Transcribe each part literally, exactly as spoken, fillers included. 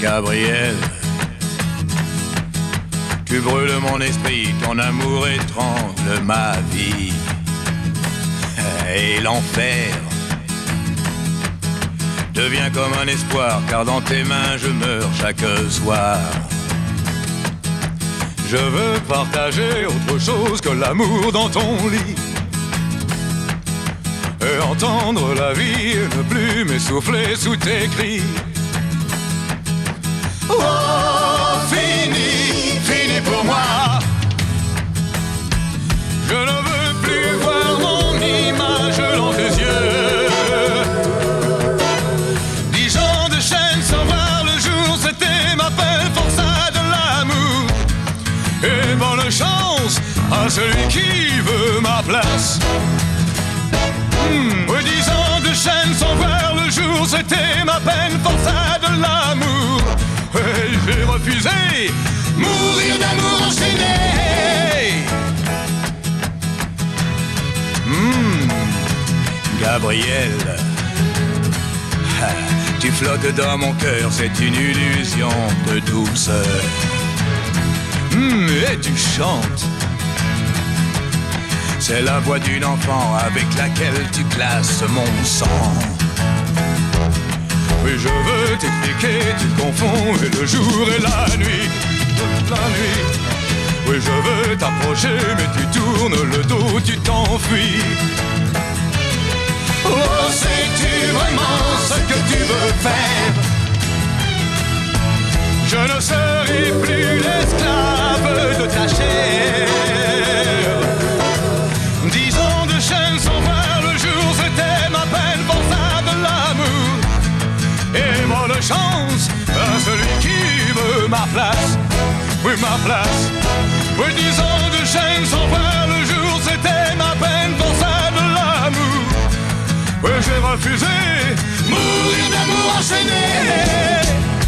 Gabriel, tu brûles mon esprit, ton amour étrangle ma vie. Et l'enfer devient comme un espoir, car dans tes mains je meurs chaque soir. Je veux partager autre chose que l'amour dans ton lit, et entendre la vie et ne plus m'essouffler sous tes cris. Oh, fini, fini pour moi. Je ne veux plus voir mon image dans tes yeux. Dix ans de chaîne sans voir le jour, c'était ma peine, forçat de l'amour. Et bonne chance à celui qui veut ma place. Mmh, oui, dix ans de chaîne sans voir le jour, c'était ma peine, forçat de l'amour. Et j'ai refusé mourir d'amour enchaîné. Mmh, Gabriel, ah, tu flottes dans mon cœur, c'est une illusion de douceur. Mmh, et tu chantes, c'est la voix d'une enfant avec laquelle tu glaces mon sang. Oui, je veux t'expliquer, tu confonds le jour et la nuit, la nuit. Oui, je veux t'approcher, mais tu tournes le dos, tu t'enfuis. Oh, sais-tu vraiment ce que tu veux faire? Je ne serai plus l'esclave de ta chair. Dix ans de chaîne sans voir le jour, c'était ma peine, forçat de l'amour. Et bonne chance à celui qui veut ma place. Oui, ma place. Oui, dix ans de chaîne sans voir le jour, c'était ma peine, forçat de l'amour. Oui, j'ai refusé mourir d'amour enchaîné.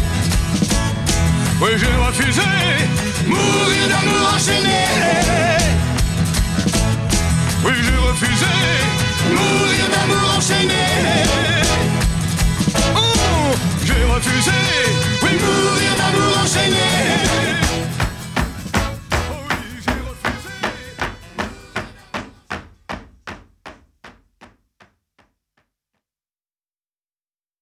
Oui, j'ai refusé mourir d'amour enchaîné. Oui, j'ai refusé mourir d'amour enchaîné.